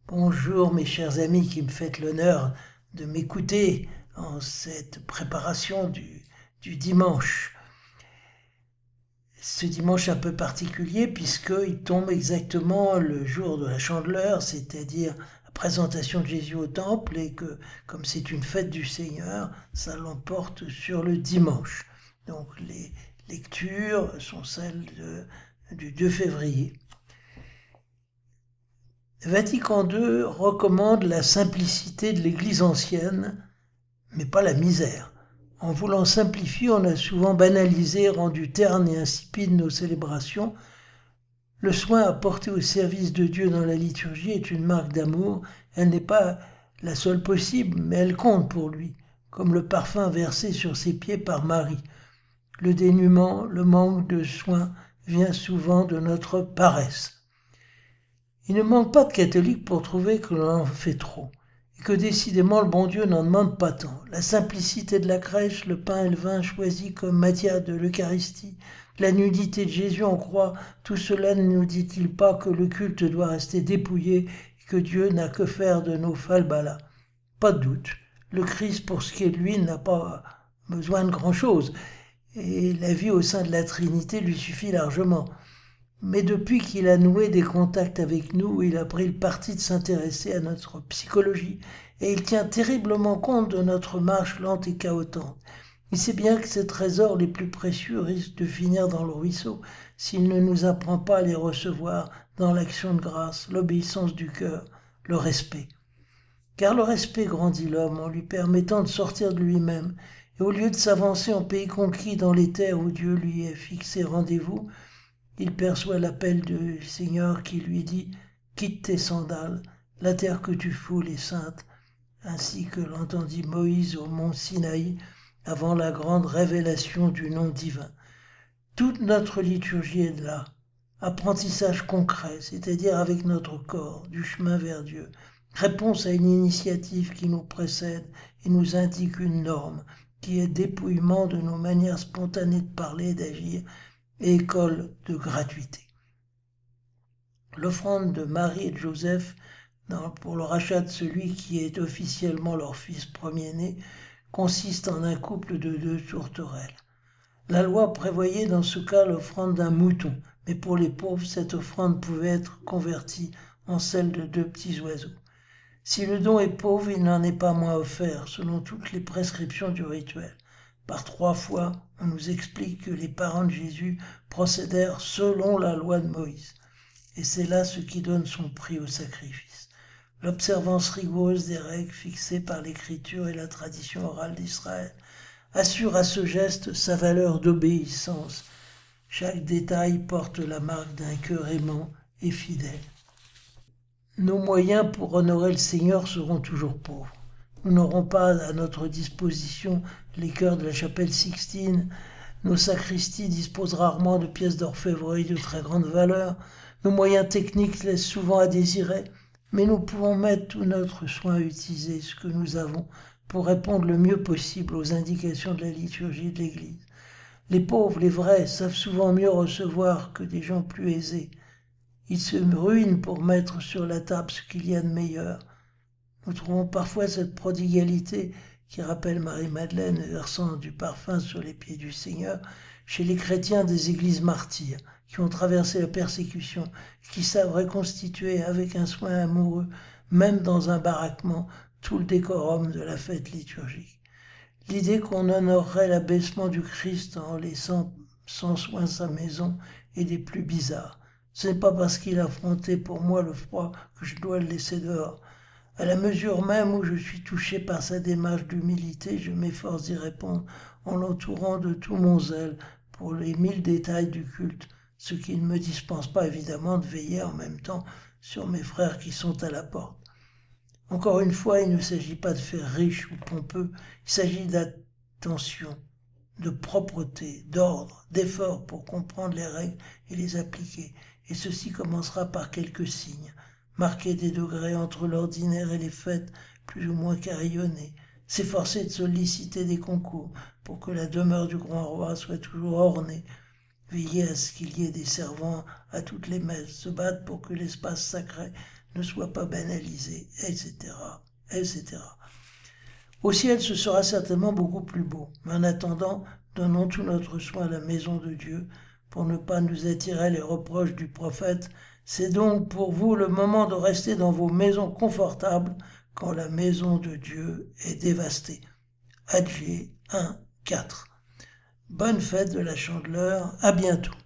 Bonjour mes chers amis qui me faites l'honneur de m'écouter en cette préparation du dimanche. Ce dimanche un peu particulier puisqu'il tombe exactement le jour de la Chandeleur, c'est-à-dire la présentation de Jésus au temple, et que comme c'est une fête du Seigneur, ça l'emporte sur le dimanche. Donc les lectures sont celles du 2 février. Vatican II recommande la simplicité de l'Église ancienne, mais pas la misère. En voulant simplifier, on a souvent banalisé, rendu terne et insipide nos célébrations. Le soin apporté au service de Dieu dans la liturgie est une marque d'amour. Elle n'est pas la seule possible, mais elle compte pour lui, comme le parfum versé sur ses pieds par Marie. Le dénuement, le manque de soin vient souvent de notre paresse. Il ne manque pas de catholiques pour trouver que l'on en fait trop, et que décidément le bon Dieu n'en demande pas tant. La simplicité de la crèche, le pain et le vin choisis comme matière de l'Eucharistie, la nudité de Jésus en croix, tout cela ne nous dit-il pas que le culte doit rester dépouillé et que Dieu n'a que faire de nos falbalas? Pas de doute, le Christ, pour ce qui est de lui, n'a pas besoin de grand-chose, et la vie au sein de la Trinité lui suffit largement. Mais depuis qu'il a noué des contacts avec nous, il a pris le parti de s'intéresser à notre psychologie, et il tient terriblement compte de notre marche lente et chaotante. Il sait bien que ces trésors les plus précieux risquent de finir dans le ruisseau s'il ne nous apprend pas à les recevoir dans l'action de grâce, l'obéissance du cœur, le respect. Car le respect grandit l'homme en lui permettant de sortir de lui-même, et au lieu de s'avancer en pays conquis dans les terres où Dieu lui a fixé rendez-vous, il perçoit l'appel du Seigneur qui lui dit « Quitte tes sandales, la terre que tu foules est sainte », ainsi que l'entendit Moïse au mont Sinaï avant la grande révélation du nom divin. Toute notre liturgie est là, apprentissage concret, c'est-à-dire avec notre corps, du chemin vers Dieu, réponse à une initiative qui nous précède et nous indique une norme, qui est dépouillement de nos manières spontanées de parler et d'agir, et école de gratuité. L'offrande de Marie et de Joseph pour le rachat de celui qui est officiellement leur fils premier-né consiste en un couple de 2 tourterelles. La loi prévoyait dans ce cas l'offrande d'un mouton, mais pour les pauvres, cette offrande pouvait être convertie en celle de 2 petits oiseaux. Si le don est pauvre, il n'en est pas moins offert, selon toutes les prescriptions du rituel. Par 3 fois, on nous explique que les parents de Jésus procédèrent selon la loi de Moïse. Et c'est là ce qui donne son prix au sacrifice. L'observance rigoureuse des règles fixées par l'écriture et la tradition orale d'Israël assure à ce geste sa valeur d'obéissance. Chaque détail porte la marque d'un cœur aimant et fidèle. Nos moyens pour honorer le Seigneur seront toujours pauvres. Nous n'aurons pas à notre disposition les chœurs de la chapelle Sixtine. Nos sacristies disposent rarement de pièces d'orfèvrerie de très grande valeur. Nos moyens techniques laissent souvent à désirer, mais nous pouvons mettre tout notre soin à utiliser ce que nous avons pour répondre le mieux possible aux indications de la liturgie de l'Église. Les pauvres, les vrais, savent souvent mieux recevoir que des gens plus aisés. Ils se ruinent pour mettre sur la table ce qu'il y a de meilleur. Nous trouvons parfois cette prodigalité qui rappelle Marie-Madeleine versant du parfum sur les pieds du Seigneur chez les chrétiens des églises martyrs qui ont traversé la persécution, qui savent reconstituer avec un soin amoureux, même dans un baraquement, tout le décorum de la fête liturgique. L'idée qu'on honorerait l'abaissement du Christ en laissant sans soin sa maison est des plus bizarres. Ce n'est pas parce qu'il a affronté pour moi le froid que je dois le laisser dehors. À la mesure même où je suis touché par sa démarche d'humilité, je m'efforce d'y répondre en l'entourant de tout mon zèle pour les 1000 détails du culte, ce qui ne me dispense pas évidemment de veiller en même temps sur mes frères qui sont à la porte. Encore une fois, il ne s'agit pas de faire riche ou pompeux, il s'agit d'attention, de propreté, d'ordre, d'effort pour comprendre les règles et les appliquer. Et ceci commencera par quelques signes, marquer des degrés entre l'ordinaire et les fêtes plus ou moins carillonnées, s'efforcer de solliciter des concours pour que la demeure du grand roi soit toujours ornée, veiller à ce qu'il y ait des servants à toutes les messes, se battre pour que l'espace sacré ne soit pas banalisé, etc., etc. Au ciel, ce sera certainement beaucoup plus beau. Mais en attendant, donnons tout notre soin à la maison de Dieu pour ne pas nous attirer les reproches du prophète. C'est donc pour vous le moment de rester dans vos maisons confortables quand la maison de Dieu est dévastée. Agé 1, 4. Bonne fête de la Chandeleur, à bientôt.